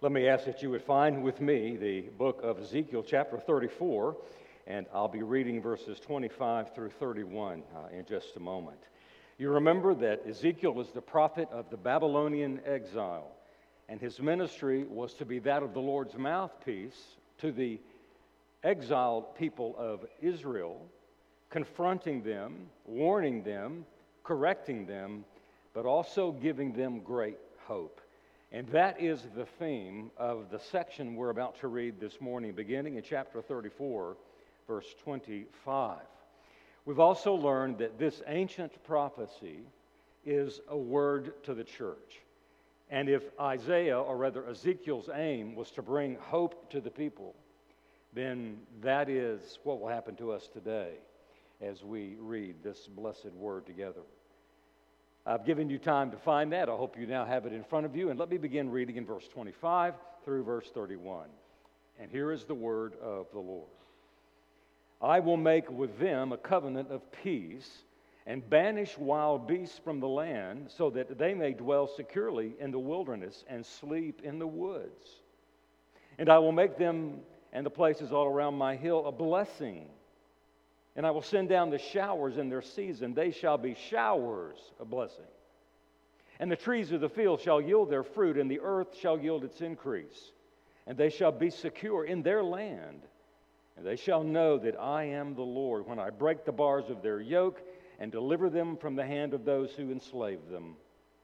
Let me ask that you would find with me the book of Ezekiel, chapter 34, and I'll be reading verses 25 through 31 in just a moment. You remember that Ezekiel was the prophet of the Babylonian exile, and his ministry was to be that of the Lord's mouthpiece to the exiled people of Israel, confronting them, warning them, correcting them, but also giving them great hope. And that is the theme of the section we're about to read this morning, beginning in chapter 34, verse 25. We've also learned that this ancient prophecy is a word to the church. And if Isaiah, or rather Ezekiel's aim, was to bring hope to the people, then that is what will happen to us today as we read this blessed word together. I've given you time to find that. I hope you now have it in front of you. And let me begin reading in verse 25 through verse 31. And here is the word of the Lord. I will make with them a covenant of peace and banish wild beasts from the land so that they may dwell securely in the wilderness and sleep in the woods. And I will make them and the places all around my hill a blessing. And I will send down the showers in their season. They shall be showers of blessing. And the trees of the field shall yield their fruit, and the earth shall yield its increase. And they shall be secure in their land. And they shall know that I am the Lord when I break the bars of their yoke and deliver them from the hand of those who enslave them.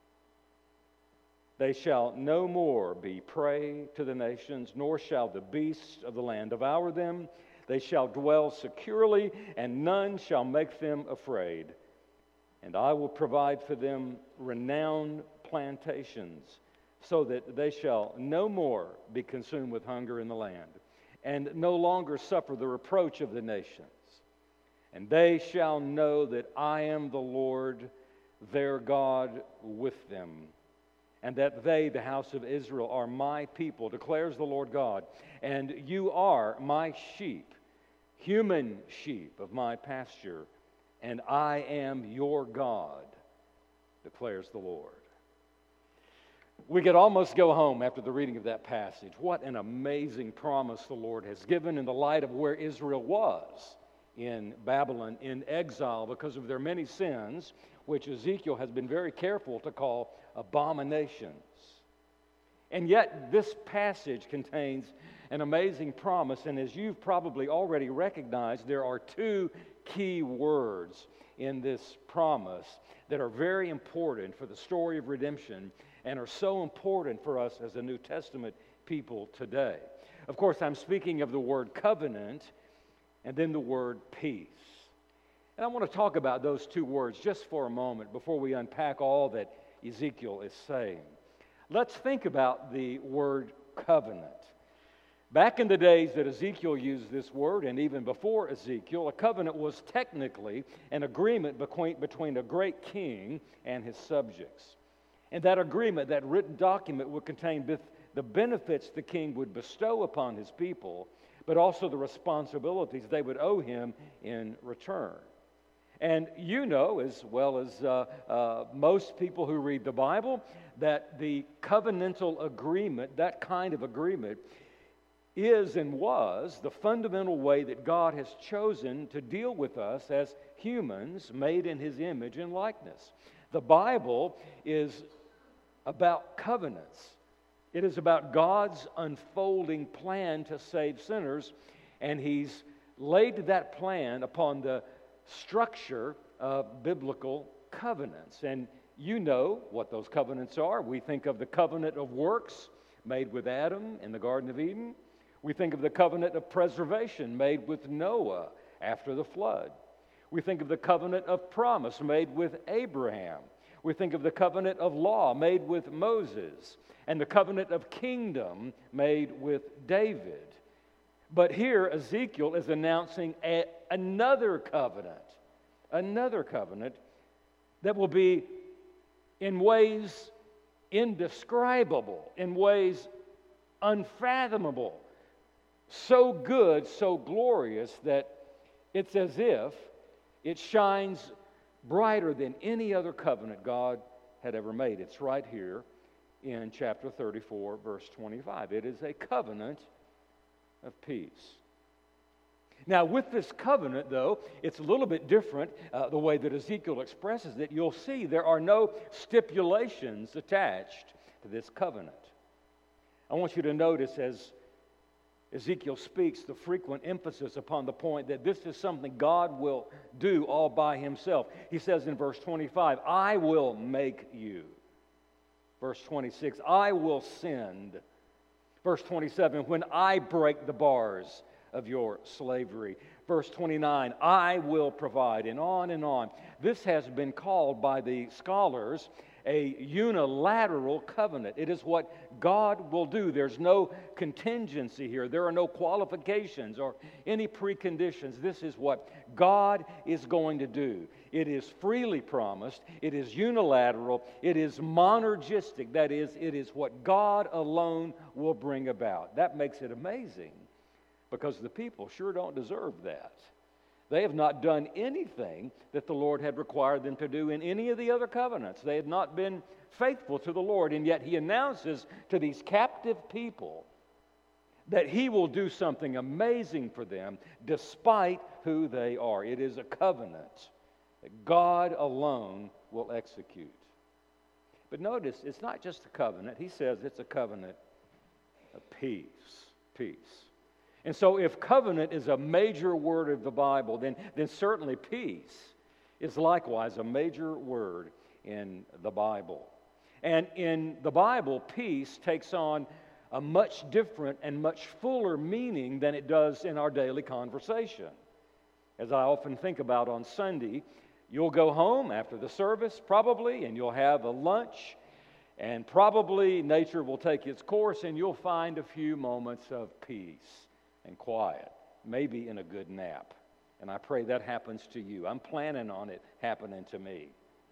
They shall no more be prey to the nations, nor shall the beasts of the land devour them. They shall dwell securely, and none shall make them afraid. And I will provide for them renowned plantations, so that they shall no more be consumed with hunger in the land, and no longer suffer the reproach of the nations. And they shall know that I am the Lord, their God, with them, and that they, the house of Israel, are my people, declares the Lord God. And you are my sheep, human sheep of my pasture, and I am your God, declares the Lord. We could almost go home after the reading of that passage. What an amazing promise the Lord has given in the light of where Israel was in Babylon in exile because of their many sins, which Ezekiel has been very careful to call abominations. And yet this passage contains an amazing promise, and as you've probably already recognized, there are two key words in this promise that are very important for the story of redemption and are so important for us as a New Testament people today. Of course, I'm speaking of the word covenant and then the word peace. And I want to talk about those two words just for a moment before we unpack all that Ezekiel is saying. Let's think about the word covenant. Back in the days that Ezekiel used this word, and even before Ezekiel, a covenant was technically an agreement between a great king and his subjects. And that agreement, that written document, would contain both the benefits the king would bestow upon his people, but also the responsibilities they would owe him in return. And you know, as well as most people who read the Bible, that the covenantal agreement, that kind of agreement, is and was the fundamental way that God has chosen to deal with us as humans made in His image and likeness. The Bible is about covenants. It is about God's unfolding plan to save sinners, and He's laid that plan upon the structure of biblical covenants. And you know what those covenants are. We think of the covenant of works made with Adam in the Garden of Eden. We think of the covenant of preservation made with Noah after the flood. We think of the covenant of promise made with Abraham. We think of the covenant of law made with Moses, and the covenant of kingdom made with David. But here Ezekiel is announcing another covenant that will be in ways indescribable, in ways unfathomable, so good, so glorious that it's as if it shines brighter than any other covenant God had ever made. It's right here in chapter 34, verse 25. It is a covenant of peace. Now, with this covenant, though, it's a little bit different the way that Ezekiel expresses it. You'll see there are no stipulations attached to this covenant. I want you to notice as Ezekiel speaks the frequent emphasis upon the point that this is something God will do all by himself. He says in verse 25, I will make you. Verse 26, I will send. Verse 27, when I break the bars of your slavery. Verse 29, I will provide, and on and on. This has been called by the scholars a unilateral covenant. It is what God will do. There's no contingency here. There are no qualifications or any preconditions. This is what God is going to do. It is freely promised. It is unilateral. It is monergistic. That is, it is what God alone will bring about. That makes it amazing because the people sure don't deserve that. They have not done anything that the Lord had required them to do in any of the other covenants. They had not been faithful to the Lord, and yet He announces to these captive people that He will do something amazing for them despite who they are. It is a covenant that God alone will execute. But notice, it's not just a covenant. He says it's a covenant of peace. Peace. And so if covenant is a major word of the Bible, then certainly peace is likewise a major word in the Bible. And in the Bible, peace takes on a much different and much fuller meaning than it does in our daily conversation. As I often think about on Sunday, you'll go home after the service probably, and you'll have a lunch, and probably nature will take its course, and you'll find a few moments of peace and quiet, maybe in a good nap. And I pray that happens to you. I'm planning on it happening to me.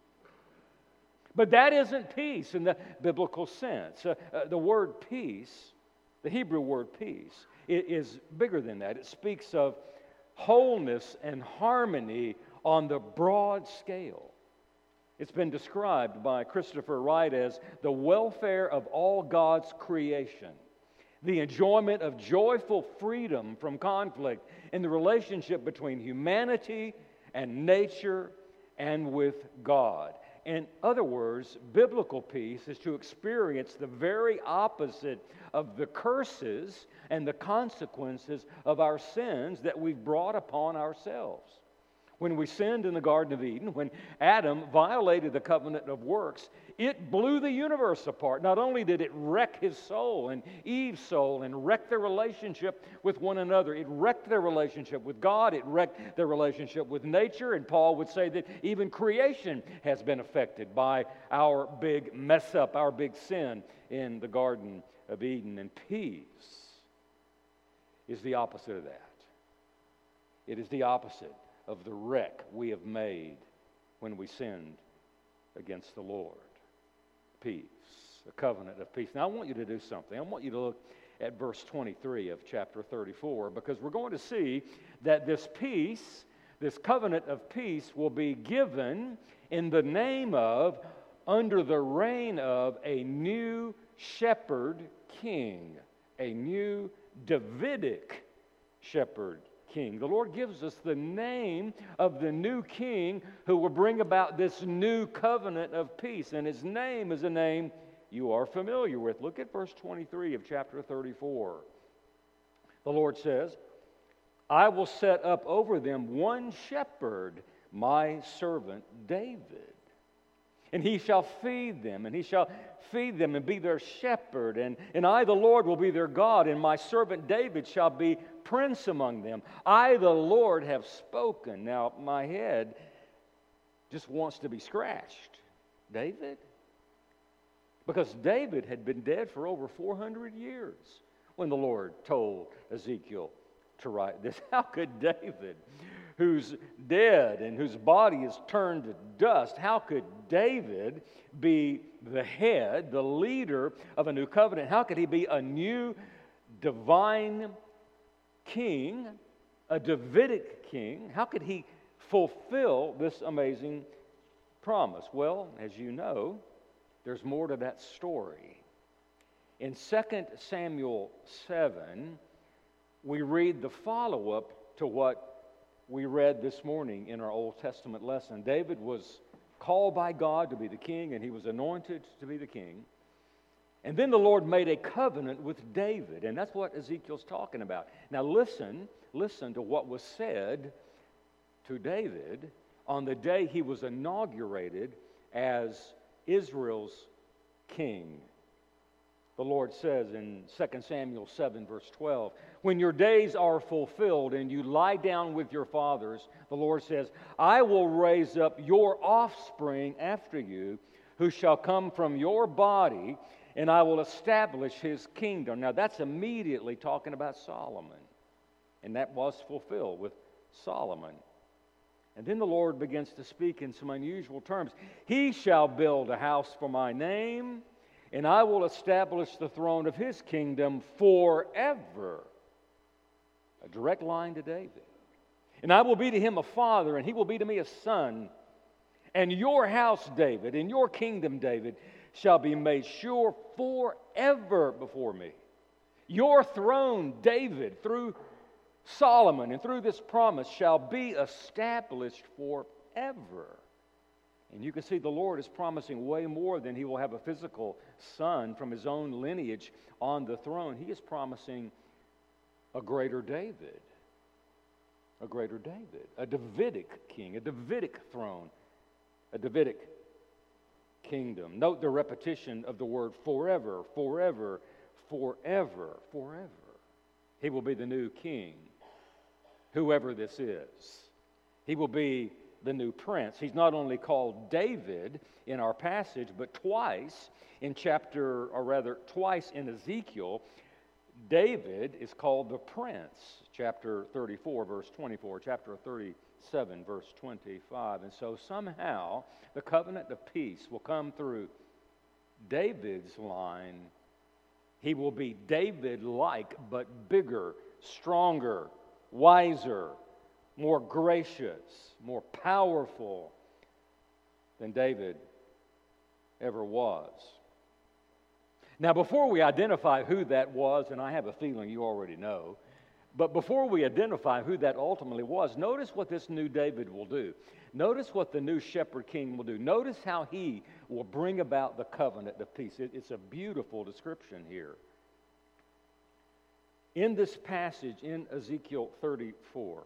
But that isn't peace in the biblical sense. The word peace, the Hebrew word peace, is bigger than that. It speaks of wholeness and harmony on the broad scale. It's been described by Christopher Wright as the welfare of all God's creation. The enjoyment of joyful freedom from conflict in the relationship between humanity and nature and with God. In other words, biblical peace is to experience the very opposite of the curses and the consequences of our sins that we've brought upon ourselves. When we sinned in the Garden of Eden, when Adam violated the covenant of works, it blew the universe apart. Not only did it wreck his soul and Eve's soul and wreck their relationship with one another, it wrecked their relationship with God, it wrecked their relationship with nature, and Paul would say that even creation has been affected by our big mess up, our big sin in the Garden of Eden. And peace is the opposite of that. It is the opposite of the wreck we have made when we sinned against the Lord. Peace, a covenant of peace. Now, I want you to do something. I want you to look at verse 23 of chapter 34, because we're going to see that this peace, this covenant of peace, will be given in the name of, under the reign of, a new shepherd king, a new Davidic shepherd king. The Lord gives us the name of the new king who will bring about this new covenant of peace. And his name is a name you are familiar with. Look at verse 23 of chapter 34. The Lord says, I will set up over them one shepherd, my servant David. And he shall feed them, and he shall feed them and be their shepherd. And I, the Lord, will be their God, and my servant David shall be prince among them. I, the Lord, have spoken. Now, my head just wants to be scratched. David? Because David had been dead for over 400 years when the Lord told Ezekiel to write this. How could David, who's dead and whose body is turned to dust, how could David be the head, the leader of a new covenant? How could he be a new divine king, a Davidic king? How could he fulfill this amazing promise? Well, as you know, there's more to that story. In 2 Samuel 7, we read the follow-up to what we read this morning in our Old Testament lesson. David was called by God to be the king, and he was anointed to be the king. And then the Lord made a covenant with David, and that's what Ezekiel's talking about. Now listen to what was said to David on the day he was inaugurated as Israel's king. The Lord says in 2 Samuel 7, verse 12, "When your days are fulfilled and you lie down with your fathers," the Lord says, "I will raise up your offspring after you, who shall come from your body, and I will establish his kingdom." Now that's immediately talking about Solomon. And that was fulfilled with Solomon. And then the Lord begins to speak in some unusual terms. "He shall build a house for my name, and I will establish the throne of his kingdom forever." A direct line to David. "And I will be to him a father, and he will be to me a son. And your house, David, and your kingdom, David, shall be made sure forever before me." Your throne, David, through Solomon and through this promise, shall be established forever. And you can see the Lord is promising way more than he will have a physical son from his own lineage on the throne. He is promising a greater David. A greater David. A Davidic king. A Davidic throne. A Davidic kingdom. Note the repetition of the word forever, forever, forever, forever. He will be the new king, whoever this is. He will be the new prince. He's not only called David in our passage, but twice in twice in Ezekiel, David is called the prince. Chapter 34, verse 24, chapter 37, verse 25. And so somehow the covenant of peace will come through David's line. He will be David-like, but bigger, stronger, wiser, more gracious, more powerful than David ever was. Now, before we identify who that was, and I have a feeling you already know, but before we identify who that ultimately was, notice what this new David will do. Notice what the new shepherd king will do. Notice how he will bring about the covenant of peace. It's a beautiful description here. In this passage in Ezekiel 34,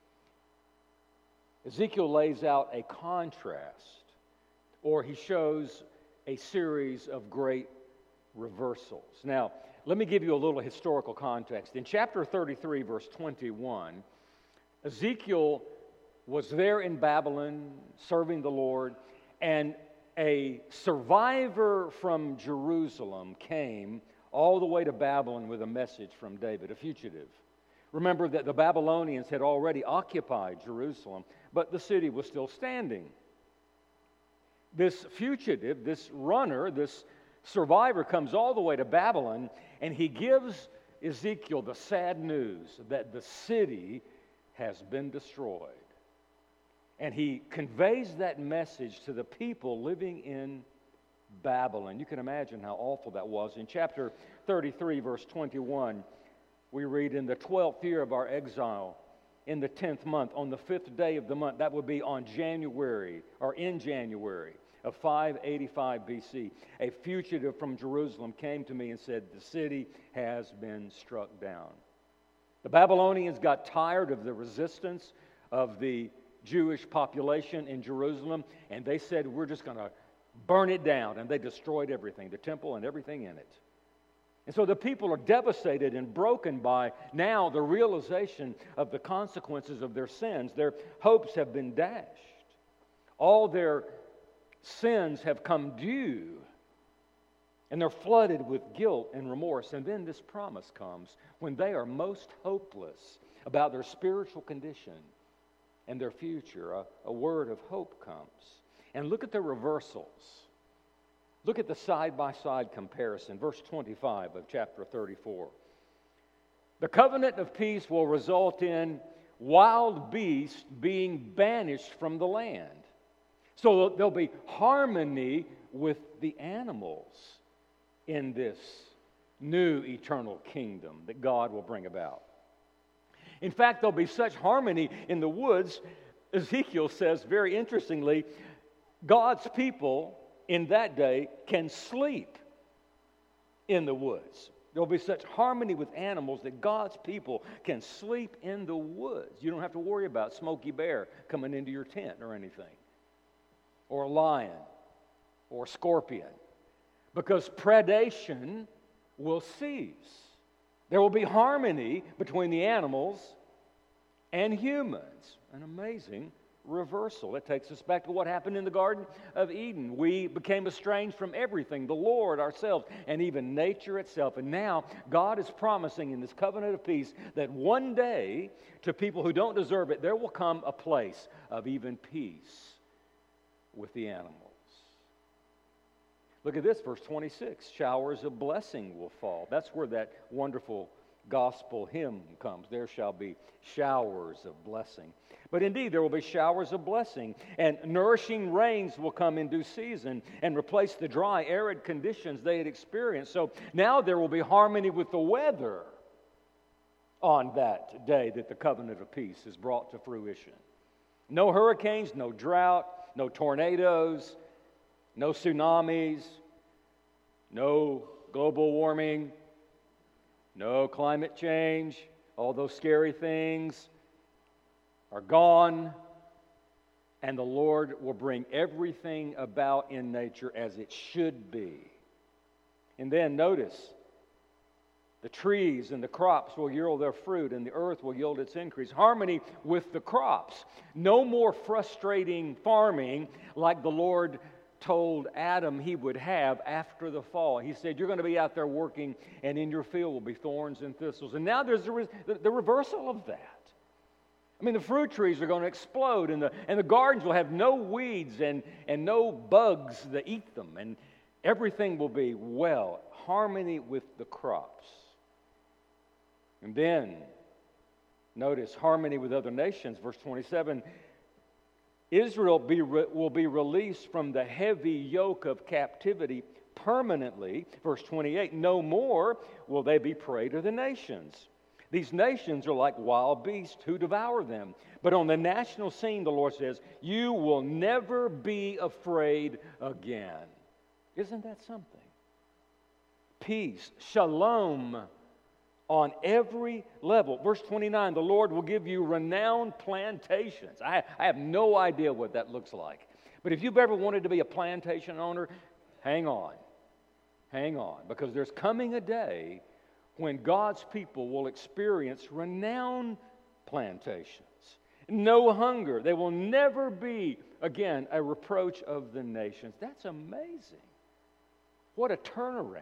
Ezekiel lays out a contrast, or he shows a series of great reversals. Now, let me give you a little historical context. In chapter 33, verse 21, Ezekiel was there in Babylon serving the Lord, and a survivor from Jerusalem came all the way to Babylon with a message from David, a fugitive. Remember that the Babylonians had already occupied Jerusalem, but the city was still standing. This fugitive, this runner, this survivor comes all the way to Babylon, and he gives Ezekiel the sad news that the city has been destroyed. And he conveys that message to the people living in Babylon. You can imagine how awful that was. In chapter 33, verse 21, we read, "In the 12th year of our exile, in the 10th month, on the 5th day of the month," that would be in January of 585 BC, "a fugitive from Jerusalem came to me and said, 'The city has been struck down.'" The Babylonians got tired of the resistance of the Jewish population in Jerusalem, and they said, "We're just going to burn it down." And they destroyed everything, the temple and everything in it. And so the people are devastated and broken by now the realization of the consequences of their sins. Their hopes have been dashed. All their sins have come due. And they're flooded with guilt and remorse. And then this promise comes when they are most hopeless about their spiritual condition and their future. A word of hope comes. And look at the reversals. Look at the side-by-side comparison. Verse 25 of chapter 34. "The covenant of peace will result in wild beasts being banished from the land." So there'll be harmony with the animals in this new eternal kingdom that God will bring about. In fact, there'll be such harmony in the woods. Ezekiel says, very interestingly, God's people in that day can sleep in the woods. There'll be such harmony with animals that God's people can sleep in the woods. You don't have to worry about Smokey Bear coming into your tent or anything, or a lion, or a scorpion, because predation will cease. There will be harmony between the animals and humans. An amazing reversal. It takes us back to what happened in the Garden of Eden. We became estranged from everything, the Lord, ourselves, and even nature itself. And now God is promising in this covenant of peace that one day, to people who don't deserve it, there will come a place of even peace with the animals. Look at this, verse 26. Showers of blessing will fall. That's where that wonderful gospel hymn comes. There shall be showers of blessing. But indeed, there will be showers of blessing, and nourishing rains will come in due season and replace the dry, arid conditions they had experienced. So now there will be harmony with the weather on that day that the covenant of peace is brought to fruition. No hurricanes, no drought, no tornadoes, no tsunamis, no global warming, no climate change. All those scary things are gone, and the Lord will bring everything about in nature as it should be. And then notice, the trees and the crops will yield their fruit, and the earth will yield its increase. Harmony with the crops. No more frustrating farming like the Lord told Adam he would have after the fall. He said, you're going to be out there working, and in your field will be thorns and thistles. And now there's the reversal of that. I mean, the fruit trees are going to explode, and the gardens will have no weeds and no bugs that eat them, and everything will be well. Harmony with the crops. And then, notice, harmony with other nations. Verse 27, Israel will be released from the heavy yoke of captivity permanently. Verse 28, no more will they be prey to the nations. These nations are like wild beasts who devour them. But on the national scene, the Lord says, you will never be afraid again. Isn't that something? Peace, shalom on every level. Verse 29, the Lord will give you renowned plantations. I have no idea what that looks like. But if you've ever wanted to be a plantation owner, hang on. Hang on. Because there's coming a day when God's people will experience renowned plantations. No hunger. They will never be, again, a reproach of the nations. That's amazing. What a turnaround.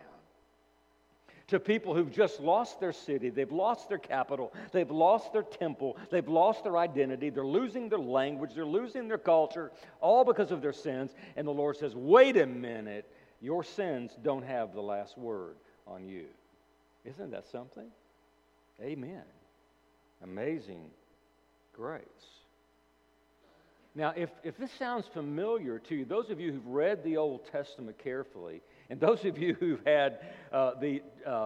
To people who've just lost their city, they've lost their capital, they've lost their temple, they've lost their identity, they're losing their language, they're losing their culture, all because of their sins. And the Lord says, wait a minute, your sins don't have the last word on you. Isn't that something? Amen. Amazing grace. Now, if this sounds familiar to you, those of you who've read the Old Testament carefully, and those of you who've had the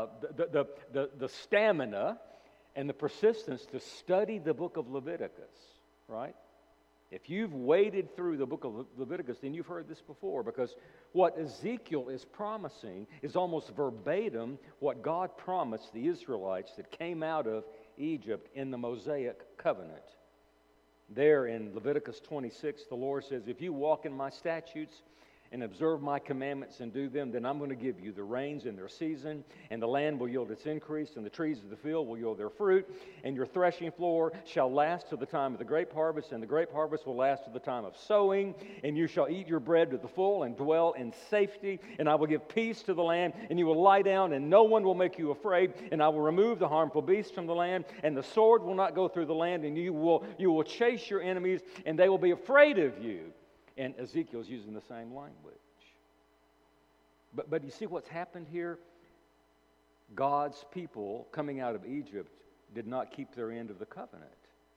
stamina and the persistence to study the book of Leviticus, right? If you've waded through the book of Leviticus, then you've heard this before, because what Ezekiel is promising is almost verbatim what God promised the Israelites that came out of Egypt in the Mosaic covenant. There in Leviticus 26, the Lord says, if you walk in my statutes and observe my commandments and do them, then I'm going to give you the rains in their season, and the land will yield its increase, and the trees of the field will yield their fruit, and your threshing floor shall last to the time of the grape harvest, and the grape harvest will last to the time of sowing, and you shall eat your bread to the full and dwell in safety, and I will give peace to the land, and you will lie down, and no one will make you afraid, and I will remove the harmful beasts from the land, and the sword will not go through the land, and you will chase your enemies, and they will be afraid of you. And Ezekiel's using the same language. But you see what's happened here? God's people coming out of Egypt did not keep their end of the covenant.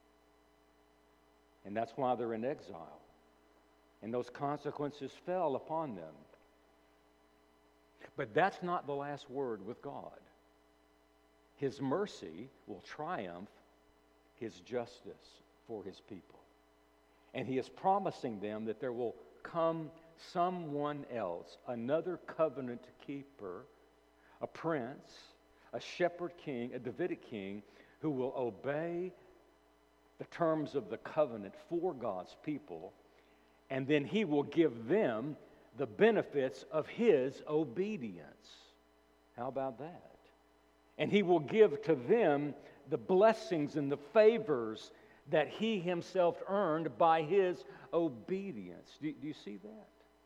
And that's why they're in exile. And those consequences fell upon them. But that's not the last word with God. His mercy will triumph His justice for His people. And He is promising them that there will come someone else, another covenant keeper, a prince, a shepherd king, a Davidic king, who will obey the terms of the covenant for God's people, and then He will give them the benefits of His obedience. How about that? And He will give to them the blessings and the favors that He Himself earned by His obedience. Do you see that?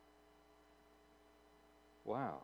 Wow.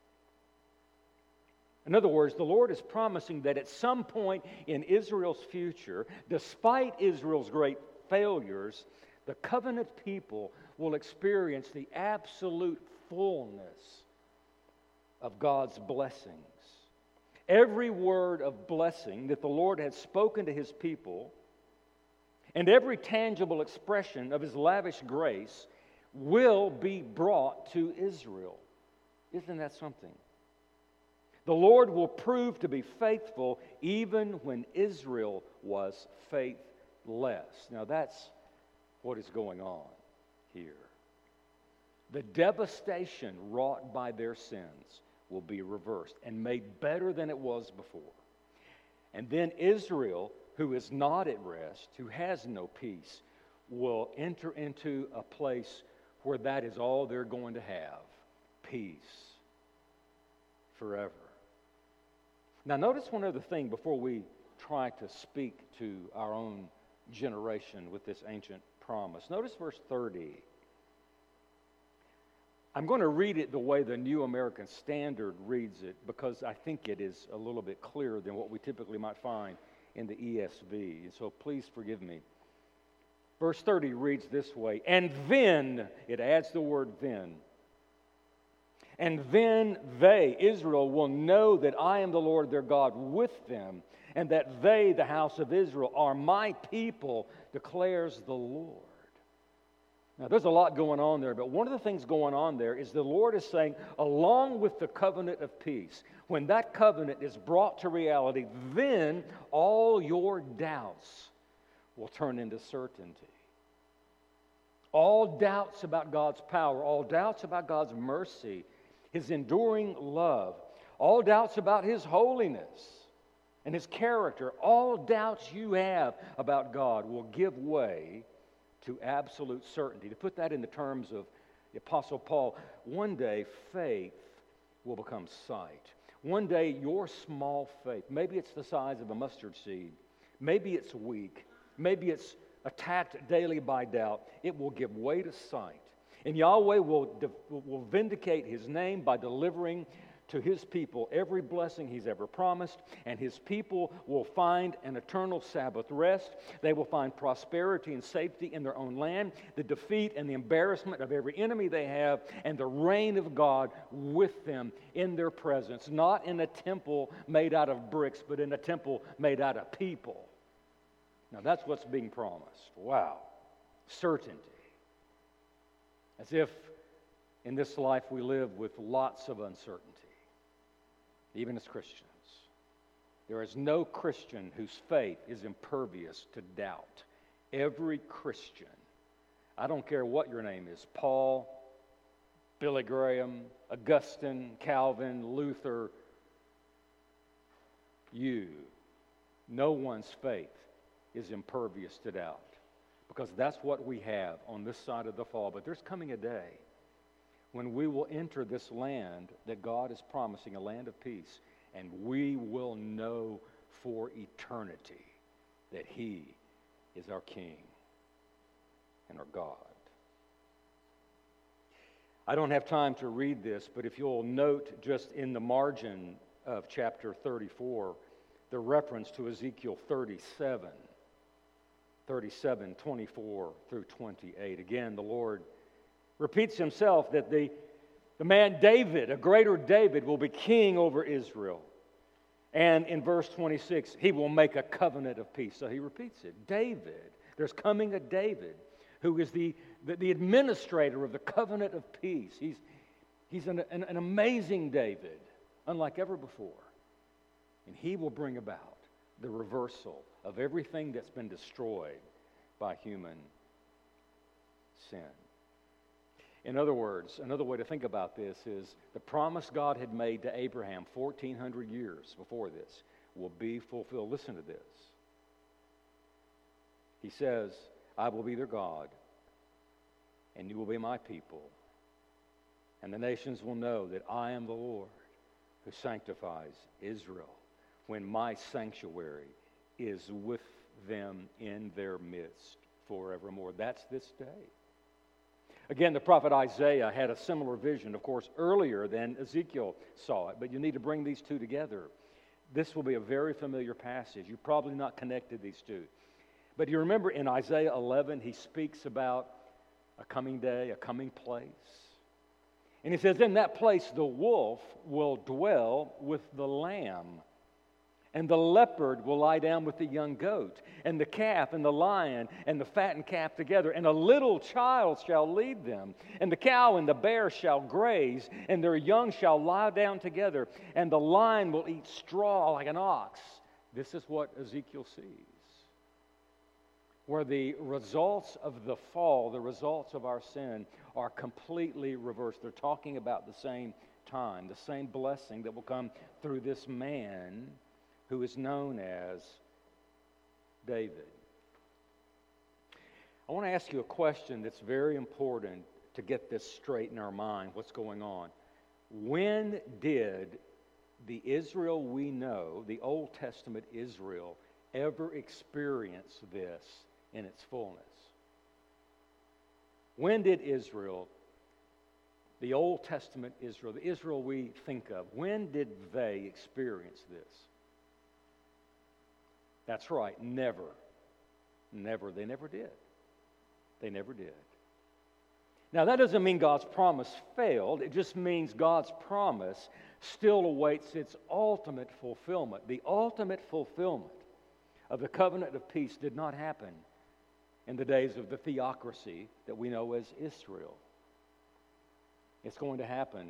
In other words, the Lord is promising that at some point in Israel's future, despite Israel's great failures, the covenant people will experience the absolute fullness of God's blessings. Every word of blessing that the Lord has spoken to His people, and every tangible expression of His lavish grace will be brought to Israel. Isn't that something? The Lord will prove to be faithful even when Israel was faithless. Now that's what is going on here. The devastation wrought by their sins will be reversed and made better than it was before. And then Israel, who is not at rest, who has no peace, will enter into a place where that is all they're going to have. Peace forever. Now notice one other thing before we try to speak to our own generation with this ancient promise. Notice verse 30. I'm going to read it the way the New American Standard reads it because I think it is a little bit clearer than what we typically might find in the ESV. And so please forgive me. Verse 30 reads this way, and then, it adds the word then. And then they, Israel, will know that I am the Lord their God with them, and that they, the house of Israel, are my people, declares the Lord. Now, there's a lot going on there, but one of the things going on there is the Lord is saying, along with the covenant of peace, when that covenant is brought to reality, then all your doubts will turn into certainty. All doubts about God's power, all doubts about God's mercy, His enduring love, all doubts about His holiness and His character, all doubts you have about God will give way to absolute certainty. To put that in the terms of the Apostle Paul, one day faith will become sight. One day your small faith, maybe it's the size of a mustard seed, maybe it's weak, maybe it's attacked daily by doubt, it will give way to sight. And Yahweh will vindicate His name by delivering to His people every blessing He's ever promised, and His people will find an eternal Sabbath rest. They will find prosperity and safety in their own land, the defeat and the embarrassment of every enemy they have, and the reign of God with them in their presence, not in a temple made out of bricks, but in a temple made out of people. Now that's what's being promised. Wow. Certainty. As if in this life we live with lots of uncertainty, even as Christians. There is no Christian whose faith is impervious to doubt. Every Christian, I don't care what your name is, Paul, Billy Graham, Augustine, Calvin, Luther, no one's faith is impervious to doubt. Because that's what we have on this side of the fall. But there's coming a day when we will enter this land that God is promising, a land of peace, and we will know for eternity that He is our King and our God. I don't have time to read this, but if you'll note just in the margin of chapter 34, the reference to Ezekiel 37, 24 through 28. Again, the Lord repeats Himself that the man David, a greater David, will be king over Israel. And in verse 26, He will make a covenant of peace. So He repeats it. David, there's coming a David who is the administrator of the covenant of peace. He's an amazing David, unlike ever before. And he will bring about the reversal of everything that's been destroyed by human sin. In other words, another way to think about this is the promise God had made to Abraham 1,400 years before this will be fulfilled. Listen to this. He says, I will be their God, and you will be my people. And the nations will know that I am the Lord who sanctifies Israel when my sanctuary is with them in their midst forevermore. That's this day. Again, the prophet Isaiah had a similar vision, of course, earlier than Ezekiel saw it, but you need to bring these two together. This will be a very familiar passage. You've probably not connected these two. But you remember in Isaiah 11, he speaks about a coming day, a coming place. And he says, in that place, the wolf will dwell with the lamb, and the leopard will lie down with the young goat, and the calf and the lion and the fattened calf together, and a little child shall lead them, and the cow and the bear shall graze, and their young shall lie down together, and the lion will eat straw like an ox. This is what Ezekiel sees. Where the results of the fall, the results of our sin, are completely reversed. They're talking about the same time, the same blessing that will come through this man who is known as David. I want to ask you a question that's very important to get this straight in our mind, what's going on. When did the Israel we know, the Old Testament Israel, ever experience this in its fullness? When did Israel, the Old Testament Israel, the Israel we think of, when did they experience this? That's right, never. Never. They never did. They never did. Now, that doesn't mean God's promise failed. It just means God's promise still awaits its ultimate fulfillment. The ultimate fulfillment of the covenant of peace did not happen in the days of the theocracy that we know as Israel. It's going to happen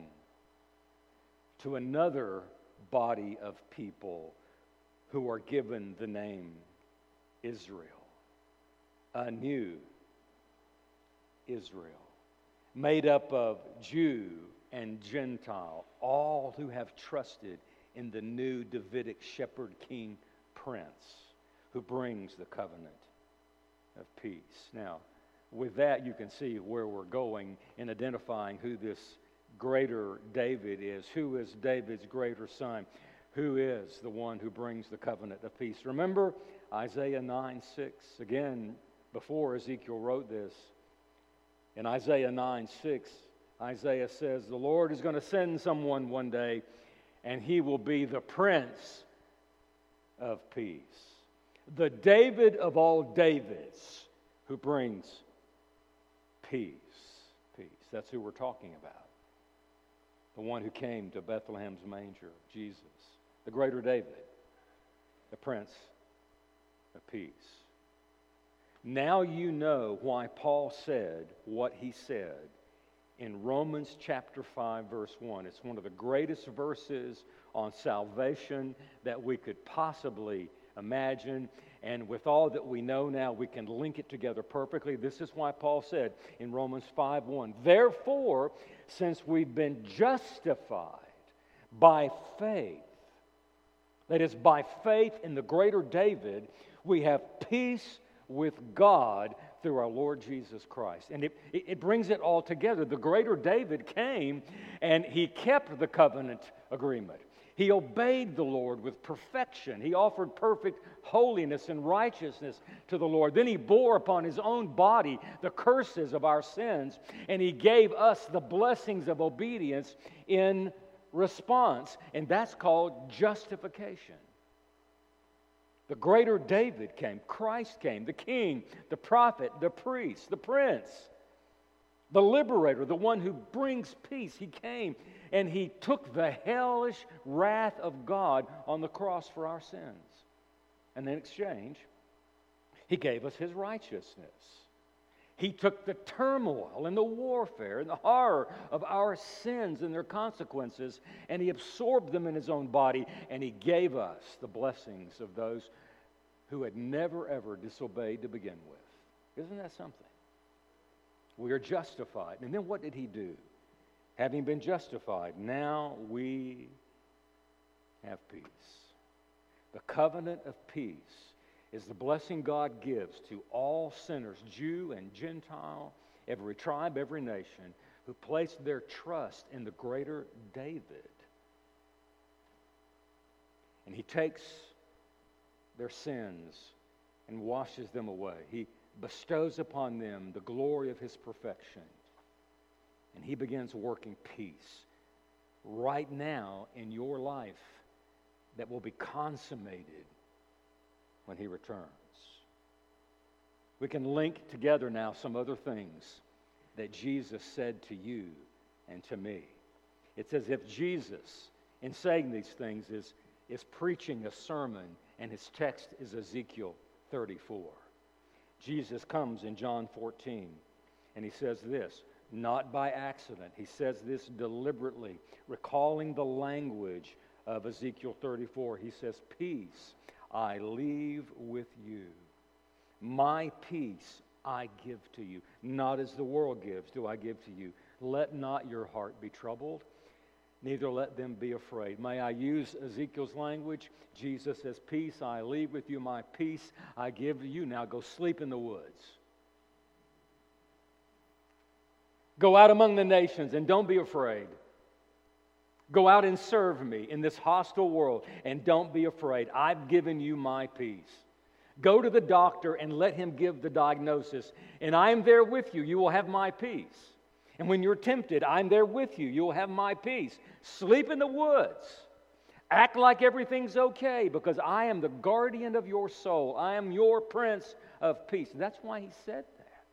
to another body of people who are given the name Israel. A new Israel, made up of Jew and Gentile, all who have trusted in the new Davidic shepherd king prince who brings the covenant of peace. Now, with that, you can see where we're going in identifying who this greater David is. Who is David's greater son? Who is the one who brings the covenant of peace? Remember Isaiah 9:6. Again, before Ezekiel wrote this, in Isaiah 9:6, Isaiah says, the Lord is going to send someone one day, and he will be the Prince of Peace. The David of all Davids who brings peace. Peace. That's who we're talking about. The one who came to Bethlehem's manger, Jesus. The greater David. The Prince of Peace. Now you know why Paul said what he said in Romans chapter 5, verse 1. It's one of the greatest verses on salvation that we could possibly imagine. And with all that we know now, we can link it together perfectly. This is why Paul said in Romans 5:1, therefore, since we've been justified by faith, that is, by faith in the greater David, we have peace with God through our Lord Jesus Christ. And it brings it all together. The greater David came and he kept the covenant agreement. He obeyed the Lord with perfection. He offered perfect holiness and righteousness to the Lord. Then he bore upon his own body the curses of our sins, and he gave us the blessings of obedience in response. And that's called justification. The greater David came. Christ came. The king, the prophet, the priest, the prince, the liberator, the one who brings peace. He came and he took the hellish wrath of God on the cross for our sins. And in exchange, he gave us his righteousness. He took the turmoil and the warfare and the horror of our sins and their consequences, and He absorbed them in His own body, and He gave us the blessings of those who had never, ever disobeyed to begin with. Isn't that something? We are justified. And then what did He do? Having been justified, now we have peace. The covenant of peace is the blessing God gives to all sinners, Jew and Gentile, every tribe, every nation, who place their trust in the greater David. And He takes their sins and washes them away. He bestows upon them the glory of His perfection. And He begins working peace right now in your life that will be consummated when He returns. We can link together now some other things that Jesus said to you and to me. It's as if Jesus, in saying these things, is preaching a sermon, and His text is Ezekiel 34. Jesus comes in John 14, and He says this, not by accident. He says this deliberately, recalling the language of Ezekiel 34. He says, peace I leave with you. My peace I give to you. Not as the world gives do I give to you. Let not your heart be troubled, neither let them be afraid. May I use Ezekiel's language? Jesus says, peace I leave with you, my peace I give to you. Now go sleep in the woods. Go out among the nations and don't be afraid. Go out and serve me in this hostile world and don't be afraid. I've given you my peace. Go to the doctor and let him give the diagnosis. And I am there with you. You will have my peace. And when you're tempted, I'm there with you. You will have my peace. Sleep in the woods. Act like everything's okay because I am the guardian of your soul. I am your Prince of Peace. That's why He said that.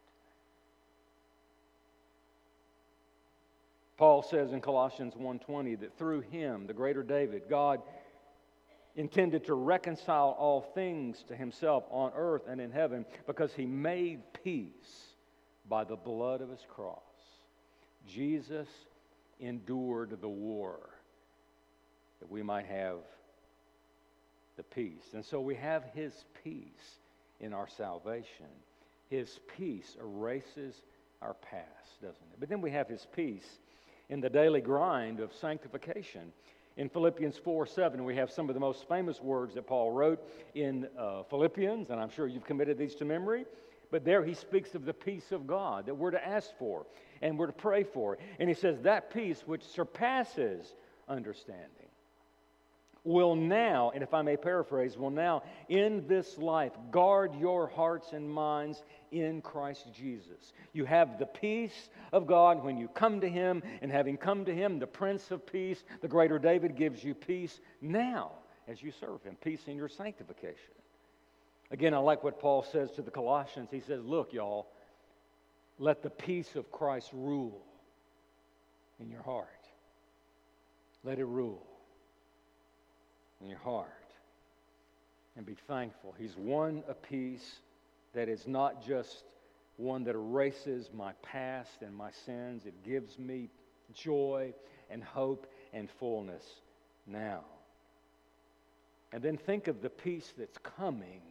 Paul says in Colossians 1:20 that through Him, the greater David, God intended to reconcile all things to Himself on earth and in heaven because He made peace by the blood of His cross. Jesus endured the war that we might have the peace. And so we have His peace in our salvation. His peace erases our past, doesn't it? But then we have His peace in the daily grind of sanctification. In Philippians 4:7, we have some of the most famous words that Paul wrote in Philippians, and I'm sure you've committed these to memory. But there he speaks of the peace of God that we're to ask for and we're to pray for. And he says, that peace which surpasses understanding will now, and if I may paraphrase, will now in this life guard your hearts and minds in Christ Jesus. You have the peace of God when you come to Him, and having come to Him, the Prince of Peace, the greater David, gives you peace now as you serve Him, peace in your sanctification. Again, I like what Paul says to the Colossians. He says, look, y'all, let the peace of Christ rule in your heart. Let it rule in your heart. And be thankful. He's won a peace that is not just one that erases my past and my sins. It gives me joy and hope and fullness now. And then think of the peace that's coming.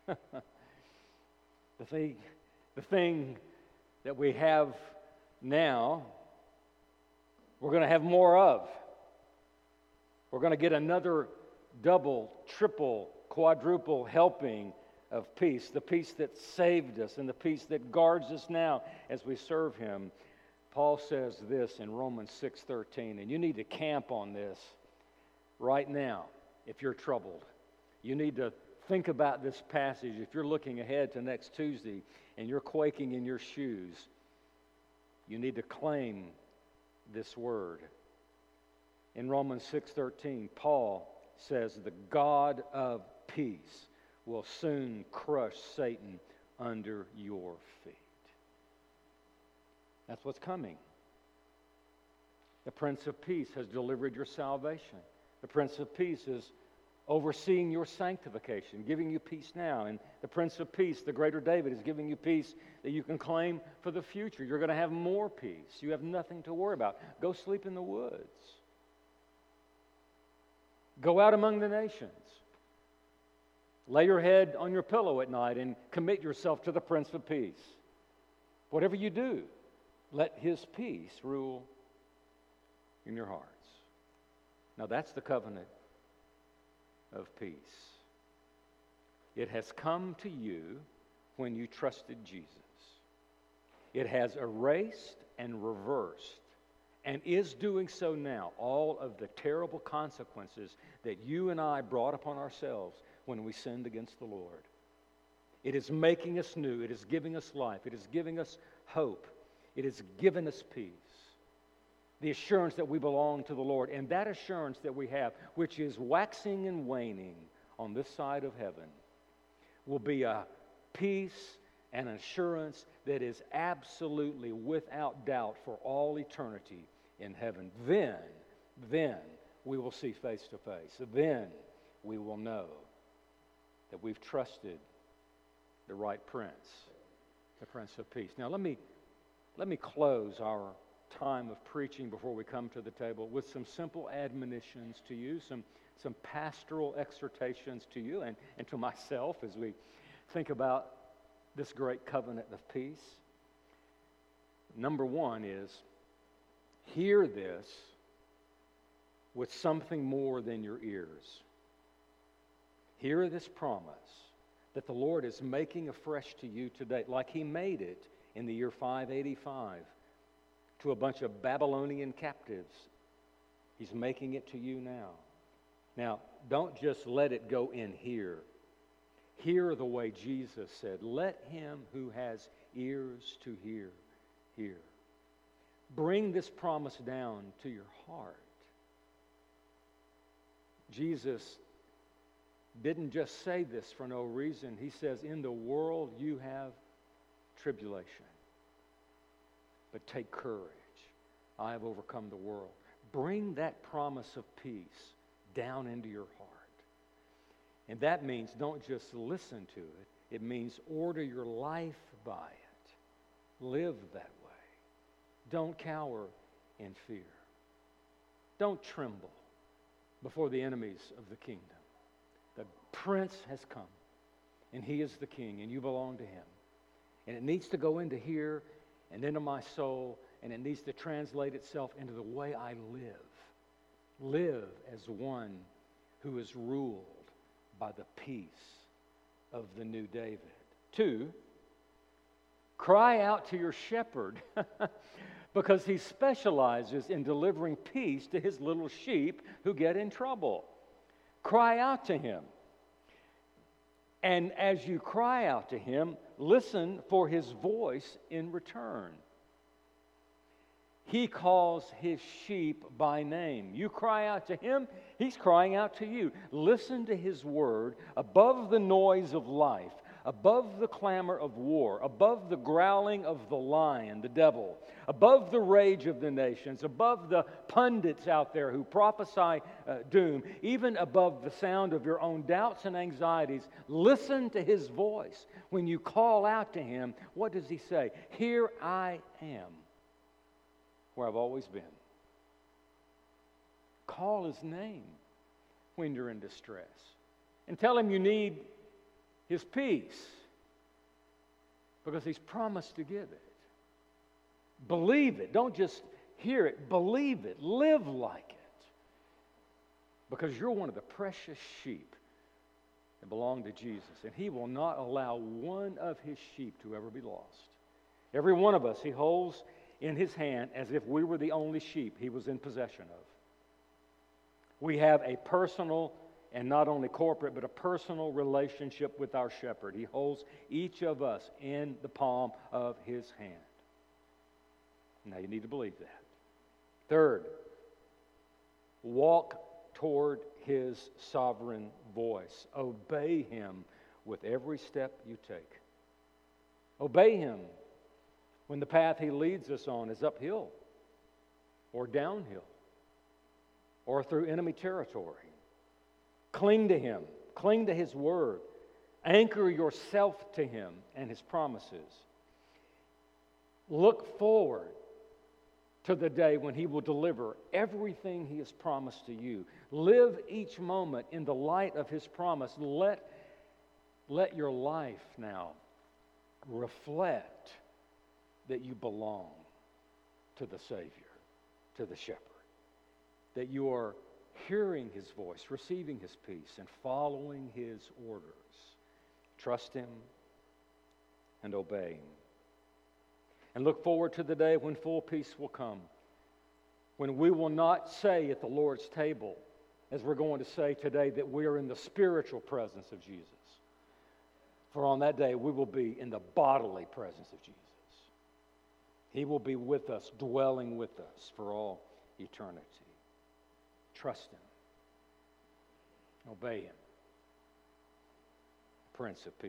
The thing that we have now, we're going to have more of. We're going to get another double, triple, quadruple helping of peace. The peace that saved us and the peace that guards us now as we serve Him. Paul says this in Romans 6:13, and you need to camp on this right now if you're troubled. You need to think about this passage. If you're looking ahead to next Tuesday and you're quaking in your shoes, you need to claim this word. In Romans 6:13, Paul says, the God of peace will soon crush Satan under your feet. That's what's coming. The Prince of Peace has delivered your salvation. The Prince of Peace is overseeing your sanctification, giving you peace now. And the Prince of Peace, the greater David, is giving you peace that you can claim for the future. You're going to have more peace. You have nothing to worry about. Go sleep in the woods. Go out among the nations. Lay your head on your pillow at night and commit yourself to the Prince of Peace. Whatever you do, let His peace rule in your hearts. Now that's the covenant of peace. It has come to you when you trusted Jesus. It has erased and reversed, and is doing so now, all of the terrible consequences that you and I brought upon ourselves when we sinned against the Lord. It is making us new. It is giving us life. It is giving us hope. It has given us peace. The assurance that we belong to the Lord. And that assurance that we have, which is waxing and waning on this side of heaven, will be a peace and assurance that is absolutely without doubt for all eternity in heaven. Then we will see face to face. Then we will know that we've trusted the right Prince, the Prince of Peace. Now let me close our time of preaching before we come to the table with some simple admonitions to you, some pastoral exhortations to you and to myself as we think about this great covenant of peace. Number one is, hear this with something more than your ears. Hear this promise that the Lord is making afresh to you today, like He made it in the year 585 to a bunch of Babylonian captives. He's making it to you now. Now, don't just let it go in here. Hear the way Jesus said, let him who has ears to hear, hear. Bring this promise down to your heart. Jesus didn't just say this for no reason. He says, in the world you have tribulation. But take courage. I have overcome the world. Bring that promise of peace down into your heart. And that means don't just listen to it. It means order your life by it. Live that way. Don't cower in fear. Don't tremble before the enemies of the kingdom. The Prince has come, and He is the King, and you belong to Him. And it needs to go into here and into my soul, and it needs to translate itself into the way I live. Live as one who is ruled by the peace of the new David. 2, cry out to your shepherd because he specializes in delivering peace to his little sheep who get in trouble. Cry out to him. And as you cry out to him, listen for his voice in return. He calls his sheep by name. You cry out to him, he's crying out to you. Listen to his word above the noise of life, above the clamor of war, above the growling of the lion, the devil, above the rage of the nations, above the pundits out there who prophesy doom, even above the sound of your own doubts and anxieties. Listen to his voice. When you call out to him, what does he say? Here I am, where I've always been. Call his name when you're in distress. And tell him you need his peace, because he's promised to give it. Believe it. Don't just hear it. Believe it. Live like it. Because you're one of the precious sheep that belong to Jesus. And he will not allow one of his sheep to ever be lost. Every one of us he holds in his hand as if we were the only sheep he was in possession of. We have a personal, and not only corporate, but a personal relationship with our shepherd. He holds each of us in the palm of his hand. Now you need to believe that. 3rd, walk toward his sovereign voice. Obey him with every step you take. Obey him when the path he leads us on is uphill or downhill or through enemy territory. Cling to Him. Cling to His Word. Anchor yourself to Him and His promises. Look forward to the day when He will deliver everything He has promised to you. Live each moment in the light of His promise. Let your life now reflect that you belong to the Savior, to the Shepherd. That you are hearing His voice, receiving His peace, and following His orders. Trust Him and obey Him. And look forward to the day when full peace will come, when we will not say at the Lord's table, as we're going to say today, that we are in the spiritual presence of Jesus. For on that day, we will be in the bodily presence of Jesus. He will be with us, dwelling with us for all eternity. Trust Him. Obey Him. Prince of Peace.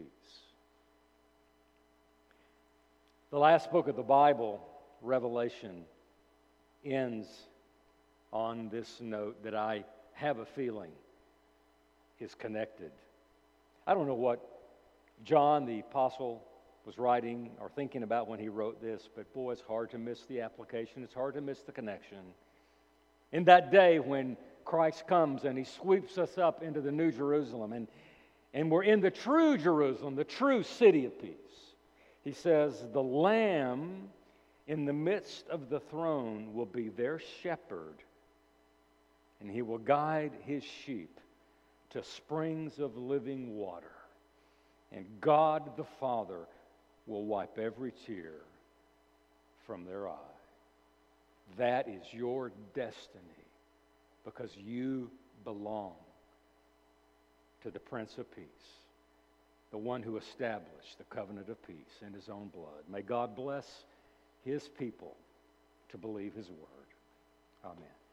The last book of the Bible, Revelation, ends on this note that I have a feeling is connected. I don't know what John the Apostle was writing or thinking about when he wrote this, but boy, it's hard to miss the application. It's hard to miss the connection. In that day when Christ comes and He sweeps us up into the New Jerusalem, and we're in the true Jerusalem, the true city of peace. He says, the Lamb in the midst of the throne will be their shepherd, and He will guide His sheep to springs of living water. And God the Father will wipe every tear from their eye. That is your destiny, because you belong to the Prince of Peace, the one who established the covenant of peace in His own blood. May God bless His people to believe His word. Amen.